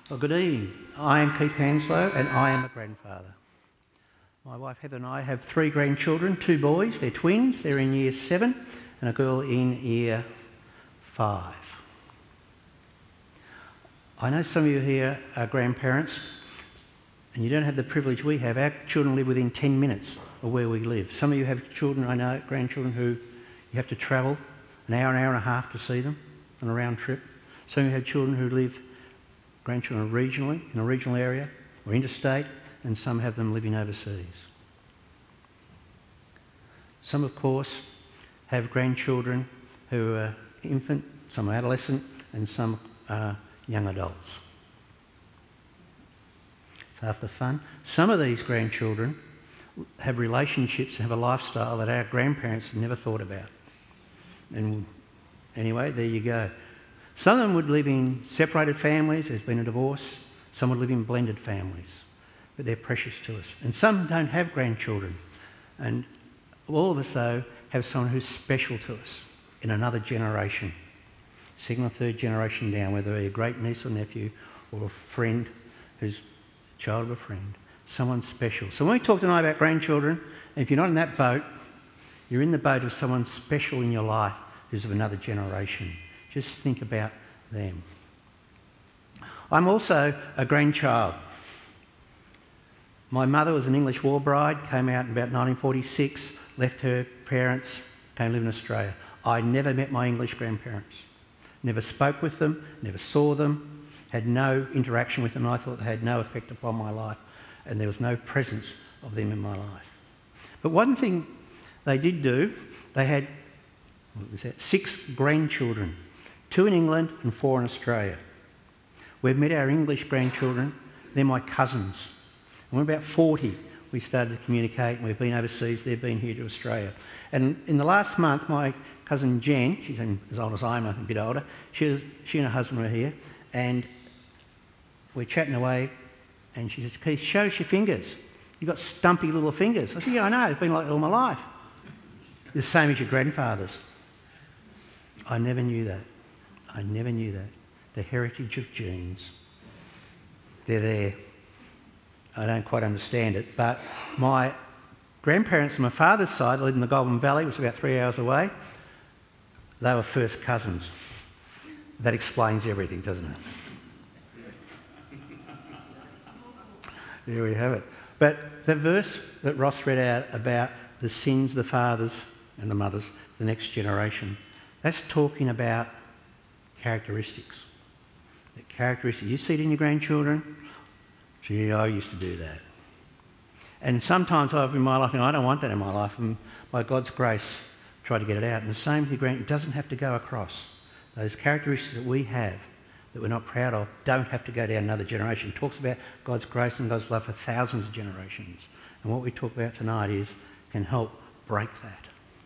Well, good evening. I am Keith Hanslow and I am a grandfather. My wife Heather and I have 3 grandchildren, 2 boys, they're twins, they're in year 7 and a girl in year 5. I know some of you here are grandparents and you don't have the privilege we have. Our children live within 10 minutes of where we live. Some of you have children, I know, grandchildren who you have to travel an hour and a half to see them on a round trip. Some of you have children who live, grandchildren regionally, in a regional area or interstate, and some have them living overseas. Some, of course, have grandchildren who are infant, some are adolescent, and some are young adults. So half the fun. Some of these grandchildren have relationships and have a lifestyle that our grandparents have never thought about. And anyway, there you go. Some of them would live in separated families, there's been a divorce. Some would live in blended families, but they're precious to us. And some don't have grandchildren. And all of us, though, have someone who's special to us in another generation, second or third generation down, whether they're a great niece or nephew or a friend who's a child of a friend, someone special. So when we talk tonight about grandchildren, if you're not in that boat, you're in the boat of someone special in your life who's of another generation. Just think about them. I'm also a grandchild. My mother was an English war bride, came out in about 1946, left her parents, came to live in Australia. I never met my English grandparents. Never spoke with them, never saw them, had no interaction with them. I thought they had no effect upon my life, and there was no presence of them in my life. But one thing they did do, they had 6 grandchildren, 2 in England and 4 in Australia. We've met our English grandchildren, they're my cousins. And when we're about 40, we started to communicate, and we've been overseas, they've been here to Australia. And in the last month, my cousin Jen, she's as old as I am, a bit older, she and her husband were here, and we're chatting away, and she says, "Keith, show us your fingers. You've got stumpy little fingers." I said, "Yeah, I know, it's been like that all my life." The same as your grandfather's. I never knew that. I never knew that. The heritage of genes. They're there. I don't quite understand it, but my grandparents on my father's side lived in the Goulburn Valley, which is about 3 hours away. They were first cousins. That explains everything, doesn't it? There we have it. But the verse that Ross read out about the sins of the fathers and the mothers, the next generation, that's talking about characteristics. The characteristics. You see it in your grandchildren? Gee, I used to do that. And sometimes I've in my life, I don't want that in my life, and by God's grace, try to get it out. And the same with your it doesn't have to go across. Those characteristics that we have, that we're not proud of, don't have to go down another generation. It talks about God's grace and God's love for thousands of generations. And what we talk about tonight can help break that.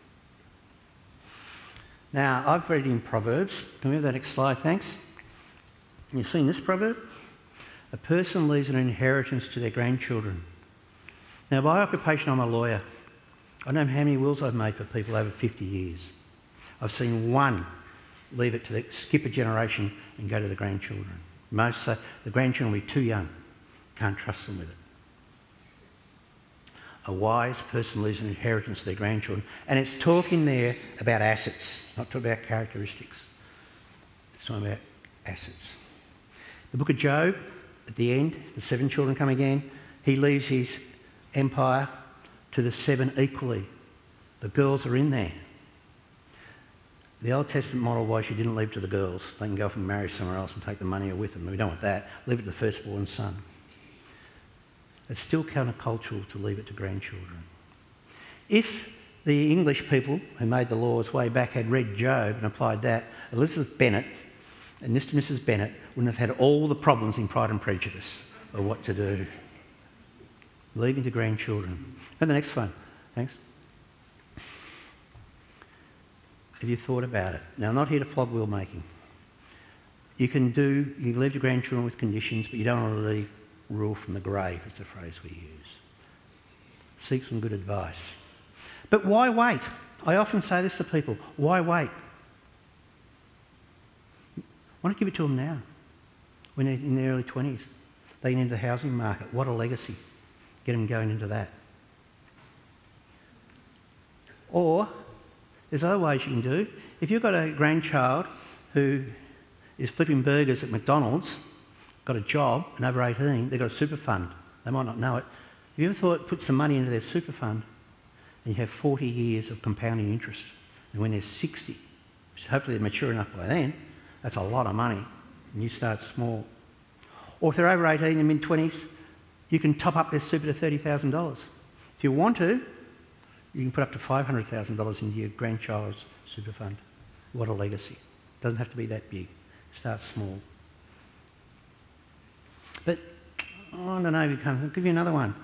Now, I've read in Proverbs. Can we have that next slide, thanks? You've seen this proverb? A person leaves an inheritance to their grandchildren. Now, by occupation, I'm a lawyer. I don't know how many wills I've made for people over 50 years. I've seen one leave it to skip a generation and go to the grandchildren. Most say the grandchildren will be too young. Can't trust them with it. A wise person leaves an inheritance to their grandchildren. And it's talking there about assets, not talking about characteristics. It's talking about assets. The book of Job, at the end, the 7 children come again. He leaves his empire to the 7 equally. The girls are in there. The Old Testament model was you didn't leave to the girls. They can go off and marry somewhere else and take the money with them. We don't want that. Leave it to the firstborn son. It's still countercultural to leave it to grandchildren. If the English people who made the laws way back had read Job and applied that, Elizabeth Bennet and Mr. and Mrs. Bennet wouldn't have had all the problems in Pride and Prejudice of what to do. Leaving to grandchildren. And the next one. Thanks. Have you thought about it? Now, I'm not here to flog wheel making. You can leave your grandchildren with conditions, but you don't want to leave rule from the grave, is the phrase we use. Seek some good advice. But why wait? I often say this to people. Why wait? Why not give it to them now? when they're in their early 20s. They get into the housing market. What a legacy. Get them going into that. Or there's other ways you can do. If you've got a grandchild who is flipping burgers at McDonald's, got a job and over 18, they've got a super fund. They might not know it. Have you ever thought, put some money into their super fund and you have 40 years of compounding interest? And when they're 60, which hopefully they're mature enough by then, that's a lot of money. And you start small. Or if they're over 18 and mid-20s, you can top up their super to $30,000. If you want to, you can put up to $500,000 into your grandchild's super fund. What a legacy. It doesn't have to be that big. Start small. But, I don't know, I'll give you another one.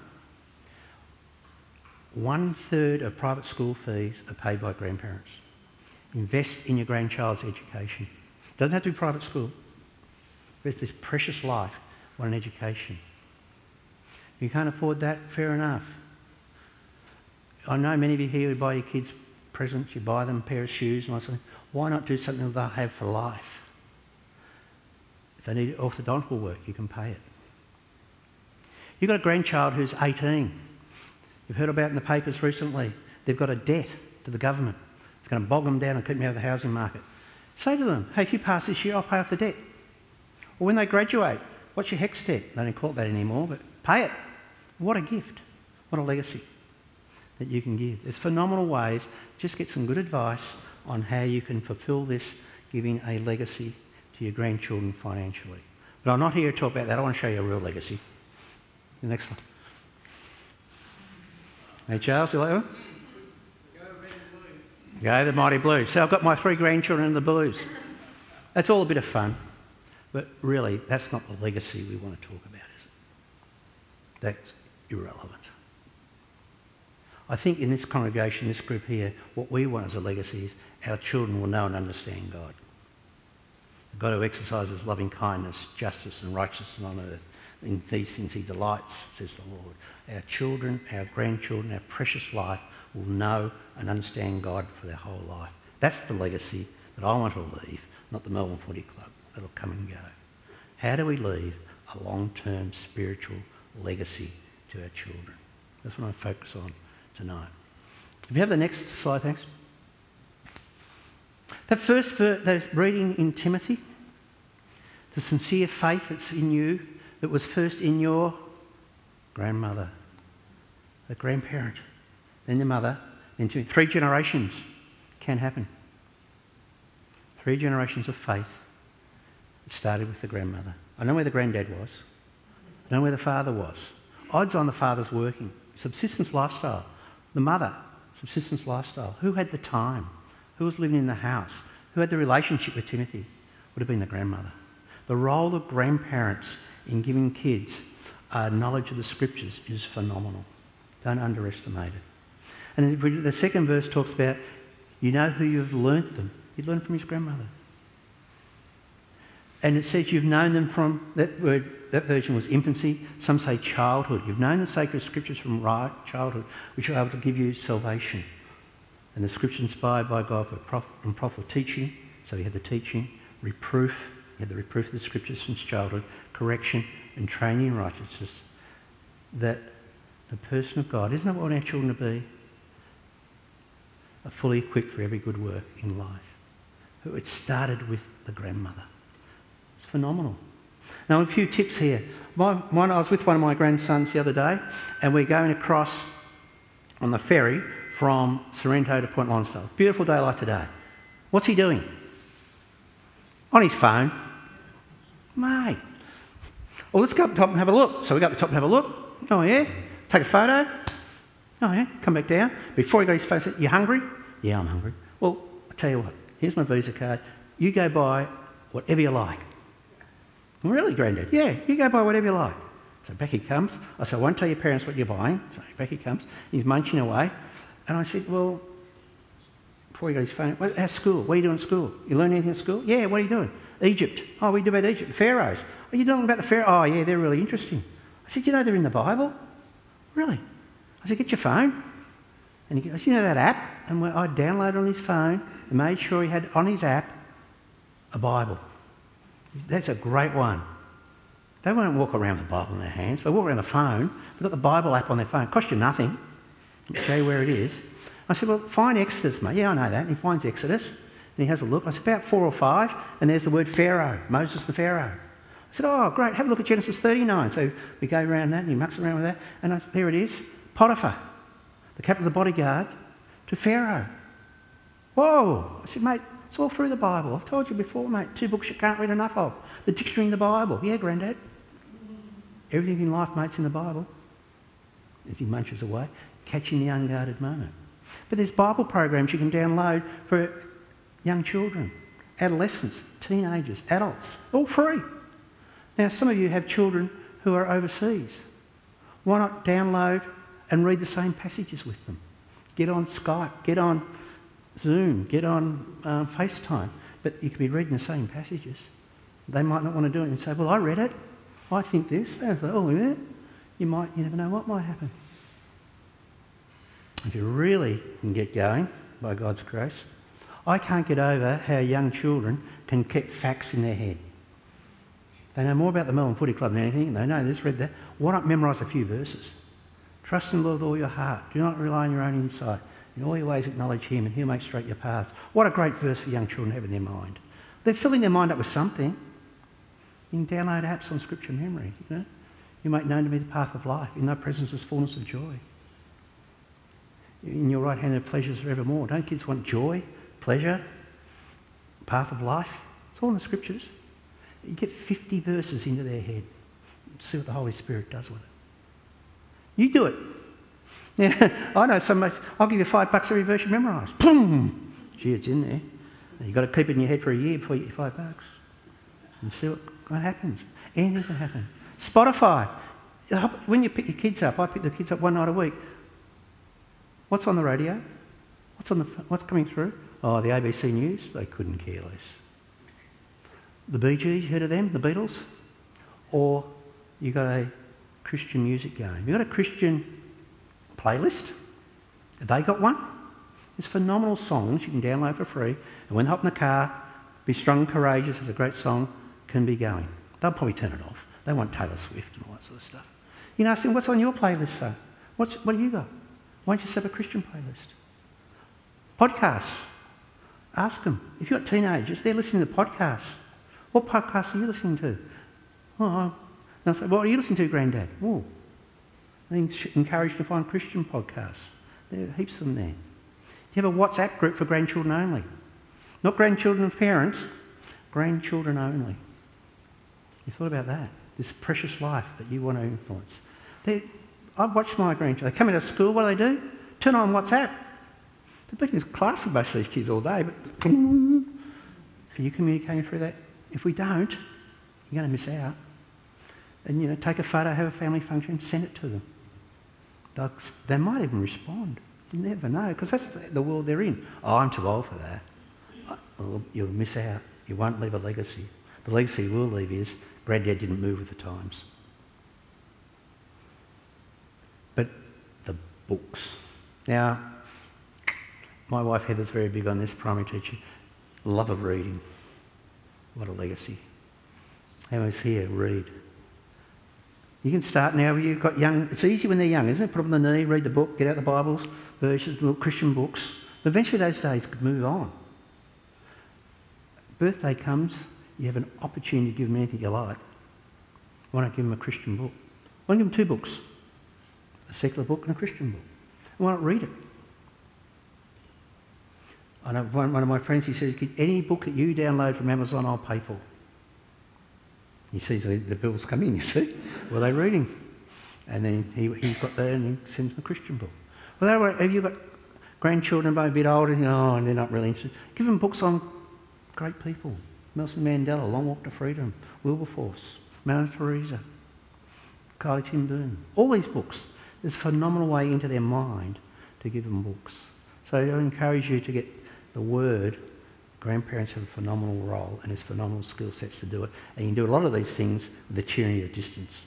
1/3 of private school fees are paid by grandparents. Invest in your grandchild's education. It doesn't have to be private school. Invest this precious life on an education. If you can't afford that, fair enough. I know many of you here who buy your kids presents, you buy them a pair of shoes and all that. Why not do something that they'll have for life? If they need orthodontal work, you can pay it. You've got a grandchild who's 18. You've heard about in the papers recently, they've got a debt to the government. It's going to bog them down and keep them out of the housing market. Say to them, hey, if you pass this year, I'll pay off the debt. Or when they graduate, what's your HECS debt? They don't call it that anymore, but pay it. What a gift. What a legacy that you can give. There's phenomenal ways. Just get some good advice on how you can fulfil this, giving a legacy to your grandchildren financially. But I'm not here to talk about that. I want to show you a real legacy. The next slide. Hey, Charles, you like that one? Go the mighty Blues. So I've got my 3 grandchildren in the Blues. That's all a bit of fun. But really, that's not the legacy we want to talk about, is it? That's irrelevant. I think in this congregation, this group here, what we want as a legacy is our children will know and understand God. The God who exercises loving kindness, justice and righteousness on earth. In these things he delights, says the Lord. Our children, our grandchildren, our precious life will know and understand God for their whole life. That's the legacy that I want to leave, not the Melbourne Footy Club. That'll come and go. How do we leave a long-term spiritual legacy to our children? That's what I focus on tonight. If you have the next slide, thanks. That first verse, that reading in Timothy, the sincere faith that's in you, that was first in your grandmother, the grandparent, then the mother, then 3 generations can happen. 3 generations of faith. It started with the grandmother. I know where the granddad was. I know where the father was. Odds on the father's working. Subsistence lifestyle. The mother, subsistence lifestyle. Who had the time? Who was living in the house? Who had the relationship with Timothy? Would have been the grandmother. The role of grandparents in giving kids knowledge of the scriptures is phenomenal. Don't underestimate it. And the second verse talks about, you know who you've learnt them. He learned from his grandmother. And it says you've known them from, that version was infancy, some say childhood. You've known the sacred scriptures from childhood, which are able to give you salvation. And the scripture inspired by God and prophet teaching, so you had the teaching, reproof, you had the reproof of the scriptures since childhood, correction and training in righteousness, that the person of God, isn't that what we want our children to be? Are fully equipped for every good work in life. It started with the grandmother. It's phenomenal. Now, a few tips here. I was with one of my grandsons the other day, and we're going across on the ferry from Sorrento to Point Lonsdale. Beautiful day like today. What's he doing? On his phone. Mate. Well, let's go up the top and have a look. So we go up the top and have a look. Oh, yeah. Take a photo. Oh, yeah. Come back down. Before he got his phone, he said, you hungry? Yeah, I'm hungry. Well, I'll tell you what. Here's my Visa card. You go buy whatever you like. Really, Grandad? Yeah, you go buy whatever you like. So back he comes. I said, I won't tell your parents what you're buying. So back he comes. He's munching away. And I said, well, before he got his phone, well, how's school? What are you doing at school? You learn anything at school? Yeah, what are you doing? Egypt. Oh, what do you do about Egypt? Pharaohs. Are you talking about the Pharaohs? Oh, yeah, they're really interesting. I said, you know they're in the Bible? Really? I said, get your phone. And he goes, you know that app? And I downloaded on his phone and made sure he had on his app a Bible. That's a great one. They won't walk around with the Bible in their hands. They walk around the phone. They've got the Bible app on their phone. It costs you nothing. I'll show you where it is. I said, well, find Exodus, mate. Yeah, I know that. And he finds Exodus, and he has a look. I said, about 4 or 5, and there's the word Pharaoh, Moses the Pharaoh. I said, oh, great, have a look at Genesis 39. So we go around that, and he mucks around with that, and there it is, Potiphar, the captain of the bodyguard, to Pharaoh. Whoa! I said, mate, it's all through the Bible. I've told you before, mate, 2 books you can't read enough of. The dictionary in the Bible. Yeah, Grandad. Everything in life, mate's in the Bible. As he munches away, catching the unguarded moment. But there's Bible programs you can download for young children, adolescents, teenagers, adults, all free. Now, some of you have children who are overseas. Why not download and read the same passages with them? Get on Skype, get on Zoom, get on FaceTime, but you can be reading the same passages. They might not want to do it and say, well, I read it. I think this. They say, oh, yeah. You never know what might happen. If you really can get going, by God's grace, I can't get over how young children can keep facts in their head. They know more about the Melbourne Footy Club than anything. They know this, read that. Why not memorise a few verses? Trust in the Lord with all your heart. Do not rely on your own insight. In all your ways acknowledge him and he'll make straight your paths. What a great verse for young children to have in their mind. They're filling their mind up with something. You can download apps on scripture memory, you know. You make known to me the path of life. In thy presence is fullness of joy. In your right hand are pleasures forevermore. Don't kids want joy, pleasure, path of life? It's all in the scriptures. You get 50 verses into their head. See what the Holy Spirit does with it. You do it. Yeah, I know some mates, I'll give you $5 every verse you memorise. Boom! Gee, it's in there. You've got to keep it in your head for a year before you get your $5. And see what happens. Anything can happen. Spotify. When you pick your kids up, I pick the kids up one night a week. What's on the radio? What's coming through? Oh, the ABC News. They couldn't care less. The Bee Gees, you heard of them? The Beatles? Or you got a Christian music going. You got a Christian playlist? Have they got one? There's phenomenal songs you can download for free. And when they hop in the car, Be Strong and Courageous is a great song, can be going. They'll probably turn it off. They want Taylor Swift and all that sort of stuff. You know, ask them, what's on your playlist, though? What do you got? Why don't you set up a Christian playlist? Podcasts. Ask them. If you've got teenagers, they're listening to podcasts. What podcasts are you listening to? Oh, they'll say, what are you listening to, Grandad? Oh, they encourage you to find Christian podcasts. There are heaps of them there. You have a WhatsApp group for grandchildren only. Not grandchildren of parents, grandchildren only. You thought about that? This precious life that you want to influence. I've watched my grandchildren. They come out of school, what do? Turn on WhatsApp. They've been in class with most of these kids all day, but are you communicating through that? If we don't, you're going to miss out. And, you know, take a photo, have a family function, send it to them. They might even respond. You never know, because that's the world they're in. Oh, I'm too old for that. Well, you'll miss out. You won't leave a legacy. The legacy you will leave is Granddad didn't move with the times. But the books. Now, my wife Heather's very big on this, primary teacher. Love of reading. What a legacy. How is here? Read. You can start now. You've got young. It's easy when they're young, isn't it? Put them on the knee, read the book, get out the Bibles, verses, little Christian books. But eventually those days could move on. Birthday comes, you have an opportunity to give them anything you like. Why not give them a Christian book? Why not give them 2 books? A secular book and a Christian book. Why not read it? I know one of my friends, he says, any book that you download from Amazon, I'll pay for. He sees the bills come in, you see. Well, they're reading. And then he's got that and he sends them a Christian book. Well, have you got grandchildren a bit older? And they're not really interested. Give them books on great people. Nelson Mandela, Long Walk to Freedom, Wilberforce, Mother Teresa, Kylie Tim Boone. All these books. There's a phenomenal way into their mind to give them books. So I encourage you to get the word. Grandparents have a phenomenal role and there's phenomenal skill sets to do it. And you can do a lot of these things with the tyranny of distance.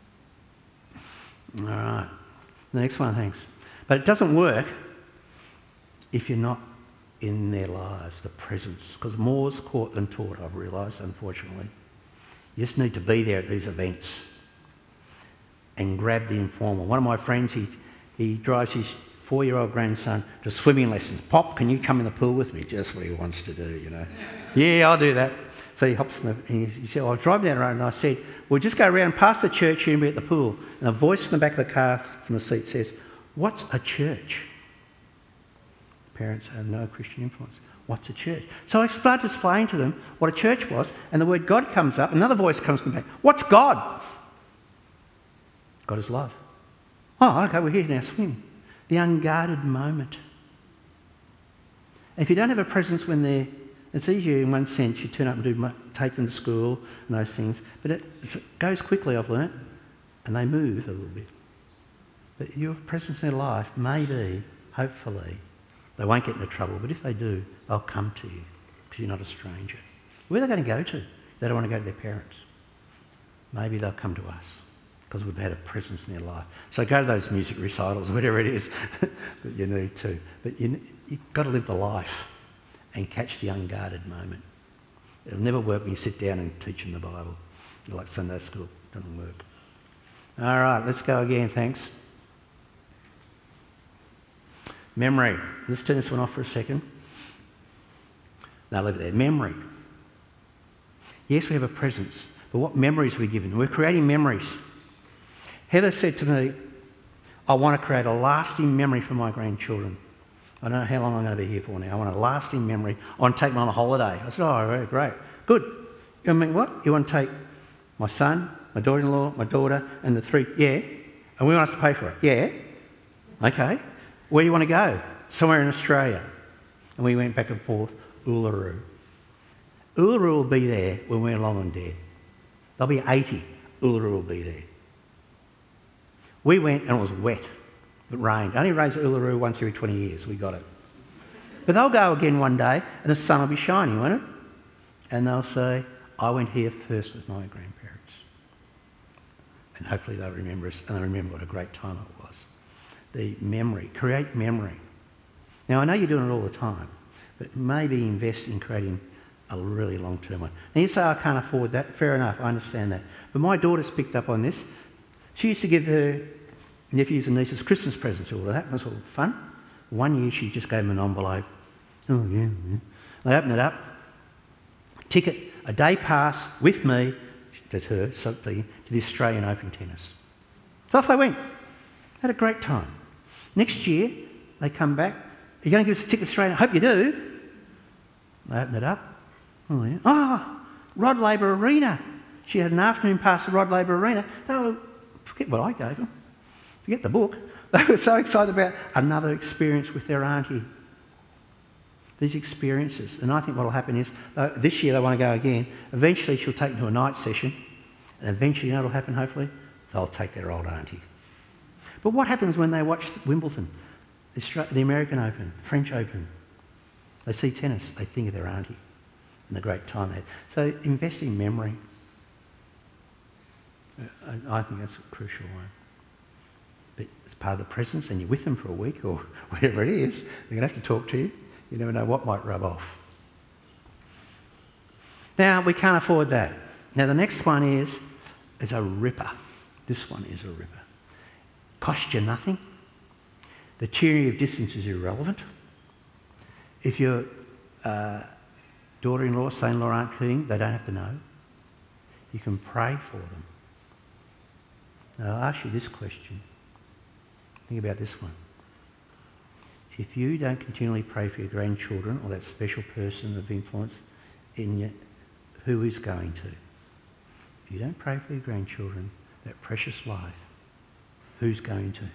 All right. The next one, thanks. But it doesn't work if you're not in their lives, the presence. Because more's caught than taught, I've realised, unfortunately. You just need to be there at these events and grab the informal. One of my friends, he drives his 4-year-old grandson to swimming lessons. Pop, can you come in the pool with me? Just what he wants to do, you know. Yeah, I'll do that. So he hops in and he said, I was driving down the road and I said, we'll just go around past the church here and be at the pool. And a voice from the back of the car, from the seat says, what's a church? Parents have no Christian influence. What's a church? So I started to explain to them what a church was, and the word God comes up. Another voice comes from the back. What's God? God is love. Oh, okay, we're here now, swim. The unguarded moment. If you don't have a presence when they're, it's easier in one sense, you turn up and take them to school and those things, but it goes quickly, I've learnt, and they move a little bit. But your presence in their life, maybe, hopefully, they won't get into trouble, but if they do, they'll come to you because you're not a stranger. Where are they going to go to? They don't want to go to their parents. Maybe they'll come to us because we've had a presence in their life. So go to those music recitals, whatever it is that you need to. But you've got to live the life and catch the unguarded moment. It'll never work when you sit down and teach them the Bible. Like Sunday school, it doesn't work. All right, let's go again, thanks. Memory. Let's turn this one off for a second. Now leave it there. Memory. Yes, we have a presence, but what memories are we given? We're creating memories. Heather said to me, I want to create a lasting memory for my grandchildren. I don't know how long I'm going to be here for now. I want a lasting memory. I want to take them on a holiday. I said, oh, great. Good. You mean what? You want to take my son, my daughter-in-law, my daughter, and the 3? Yeah. And we want us to pay for it? Yeah. Okay. Where do you want to go? Somewhere in Australia. And we went back and forth, Uluru. Uluru will be there when we're long and dead. They'll be 80. Uluru will be there. We went and it was wet. It rained. It only rains at Uluru once every 20 years. We got it. But they'll go again one day and the sun will be shining, won't it? And they'll say, I went here first with my grandparents. And hopefully they'll remember us and they'll remember what a great time it was. The memory. Create memory. Now, I know you're doing it all the time, but maybe invest in creating a really long-term one. Now, you say, I can't afford that. Fair enough, I understand that. But my daughter's picked up on this. She used to give her nephews and nieces Christmas presents, all of that. It was all fun. One year, she just gave them an envelope. Oh, yeah. They opened it up. Ticket, a day pass with me, that's her, something, to the Australian Open tennis. So off they went. Had a great time. Next year, they come back. Are you going to give us a ticket to Australia? I hope you do. They opened it up. Oh, yeah. Oh, Rod Laver Arena. She had an afternoon pass to Rod Laver Arena. They were, forget what I gave them. Forget the book. They were so excited about another experience with their auntie. These experiences. And I think what will happen is, this year they want to go again. Eventually she'll take them to a night session. And eventually, you know what will happen, hopefully? They'll take their old auntie. But what happens when they watch Wimbledon, the American Open, French Open? They see tennis, they think of their auntie and the great time they had. So invest in memory. I think that's a crucial one. But it's part of the presence and you're with them for a week or whatever it is, they're going to have to talk to you. You never know what might rub off. Now, we can't afford that. Now, the next one is a ripper. This one is a ripper. Cost you nothing. The tyranny of distance is irrelevant. If your daughter-in-law, son-in-law aren't cleaning, they don't have to know. You can pray for them. Now, I'll ask you this question. Think about this one. If you don't continually pray for your grandchildren or that special person of influence in you, who is going to? If you don't pray for your grandchildren, that precious life, who's going to?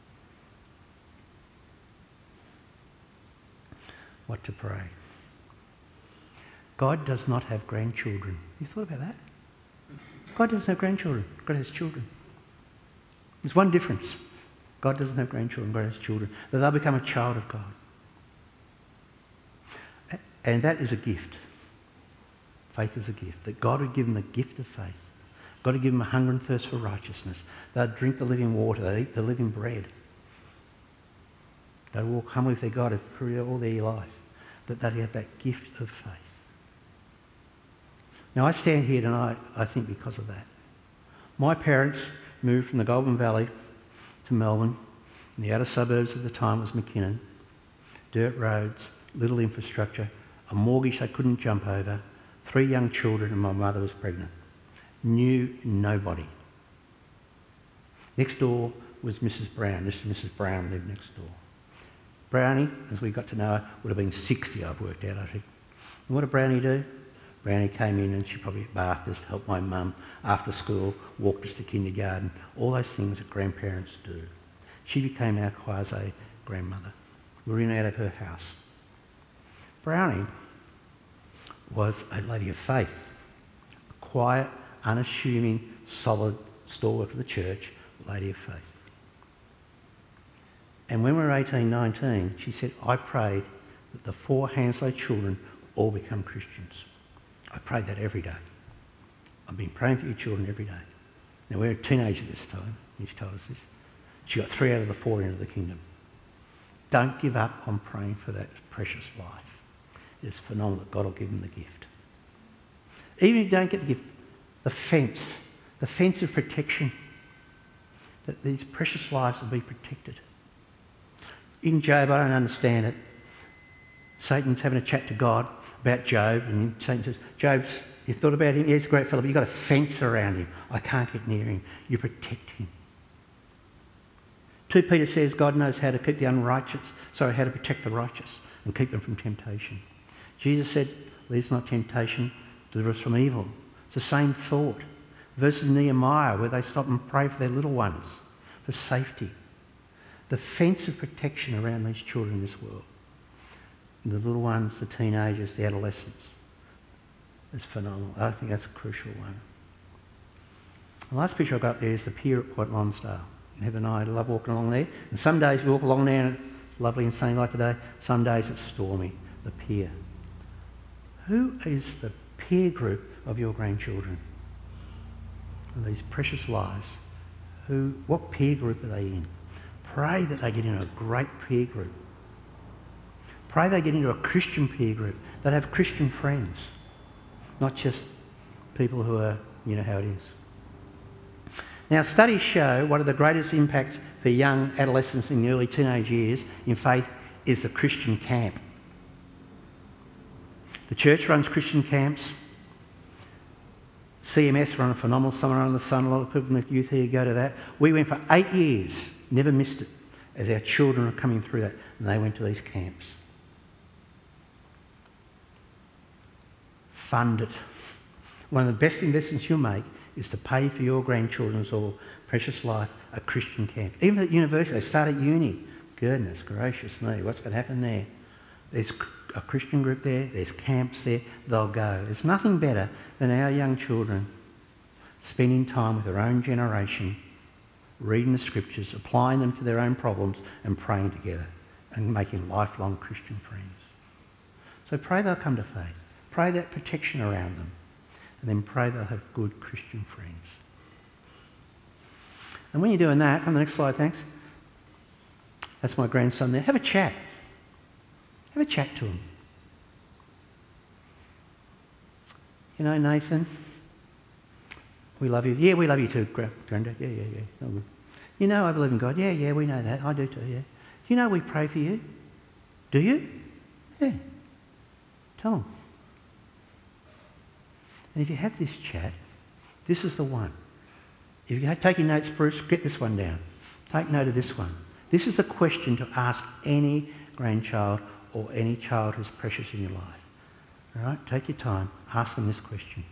What to pray? God does not have grandchildren. You thought about that? God doesn't have grandchildren. God has children. There's one difference. God doesn't have grandchildren. God has children. That they'll become a child of God. And that is a gift. Faith is a gift. That God would give them the gift of faith. God would give them a hunger and thirst for righteousness. They'd drink the living water. They'd eat the living bread. They'd walk humbly with their God through all their life. That they'd have that gift of faith. Now, I stand here tonight, I think, because of that. My parents moved from the Goulburn Valley to Melbourne, and the outer suburbs at the time was McKinnon. Dirt roads, little infrastructure, a mortgage they couldn't jump over, 3 young children, and my mother was pregnant. Knew nobody. Next door was Mrs. Brown. Mrs. Brown lived next door. Brownie, as we got to know her, would have been 60, I've worked out, I think. And what did Brownie do? Brownie came in and she probably bathed us, helped my mum after school, walked us to kindergarten, all those things that grandparents do. She became our quasi-grandmother. We were in and out of her house. Brownie was a lady of faith, a quiet, unassuming, solid stalwart of the church, lady of faith. And when we were 18, 19, she said, I prayed that the 4 Hanslow children all become Christians. I prayed that every day. I've been praying for your children every day. Now, we're a teenager this time, and she told us this. She got 3 out of the 4 into the kingdom. Don't give up on praying for that precious life. It's phenomenal that God will give them the gift. Even if you don't get the gift, the fence of protection, that these precious lives will be protected. In Job, I don't understand it. Satan's having a chat to God about Job, and Satan says, Job, you thought about him? Yeah, he's a great fellow, but you've got a fence around him. I can't get near him. You protect him. 2 Peter says God knows how to keep the unrighteous, how to protect the righteous and keep them from temptation. Jesus said, lead us not temptation, deliver us from evil. It's the same thought. Verses in Nehemiah where they stop and pray for their little ones, for safety. The fence of protection around these children in this world. The little ones, the teenagers, the adolescents. It's phenomenal. I think that's a crucial one. The last picture I've got there is the pier at Port Lonsdale. Heather and I love walking along there. And some days we walk along there and it's lovely and sunny like today. Some days it's stormy. The pier. Who is the peer group of your grandchildren? And these precious lives. What peer group are they in? Pray that they get into a great peer group. Pray they get into a Christian peer group. That have Christian friends. Not just people who are, you know how it is. Now, studies show one of the greatest impacts for young adolescents in the early teenage years in faith is the Christian camp. The church runs Christian camps. CMS run a phenomenal Summer Under the Sun. A lot of people in the youth here go to that. We went for 8 years, never missed it, as our children are coming through that, and they went to these camps. Fund it. One of the best investments you'll make is to pay for your grandchildren's or precious life a Christian camp. Even at university, they start at uni. Goodness gracious me, what's going to happen there? There's a Christian group there, there's camps there, they'll go. There's nothing better than our young children spending time with their own generation, reading the scriptures, applying them to their own problems and praying together and making lifelong Christian friends. So pray they'll come to faith. Pray that protection around them. And then pray they'll have good Christian friends. And when you're doing that, on the next slide, thanks. That's my grandson there. Have a chat. Have a chat to him. You know, Nathan, we love you. Yeah, we love you too, Grandad. Yeah. You know I believe in God. Yeah, we know that. I do too, yeah. You know we pray for you? Do you? Yeah. Tell him. And if you have this chat, this is the one. If you're taking notes, Bruce, get this one down. Take note of this one. This is the question to ask any grandchild or any child who's precious in your life. All right? Take your time. Ask them this question.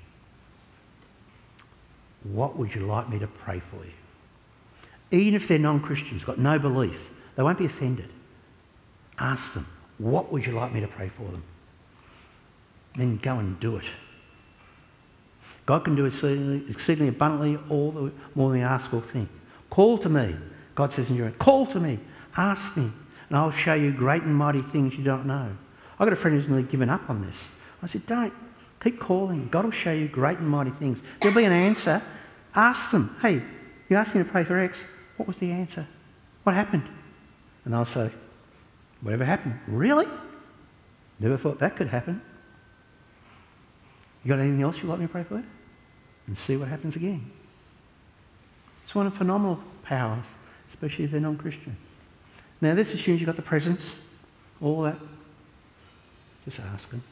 What would you like me to pray for you? Even if they're non-Christians, got no belief, they won't be offended. Ask them, what would you like me to pray for them? Then go and do it. God can do exceedingly abundantly all the more than we ask or think. Call to me. God says in your word, call to me, ask me, and I'll show you great and mighty things you don't know. I've got a friend who's nearly given up on this. I said, don't. Keep calling. God will show you great and mighty things. There'll be an answer. Ask them, hey, you asked me to pray for X. What was the answer? What happened? And they'll say, whatever happened. Really? Never thought that could happen. You got anything else you'd like me to pray for? And see what happens again. It's one of phenomenal powers, especially if they're non-Christian. Now this assumes you've got the presence, all that. Just ask them.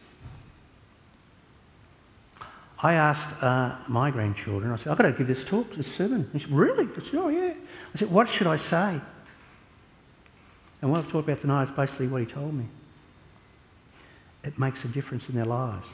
I asked my grandchildren, I said, I've got to give this talk, this sermon. He said, really? I said, oh yeah. I said, what should I say? And what I've talked about tonight is basically what he told me. It makes a difference in their lives.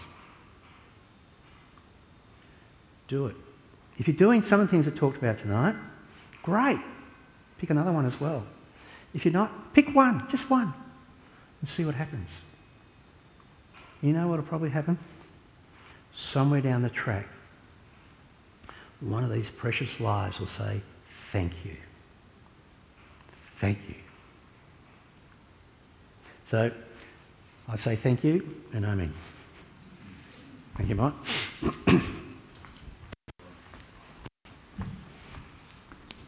Do it. If you're doing some of the things I talked about tonight, great. Pick another one as well. If you're not, pick one, just one, and see what happens. You know what will probably happen? Somewhere down the track, one of these precious lives will say, thank you. Thank you. So, I say thank you and amen. Thank you, Mike.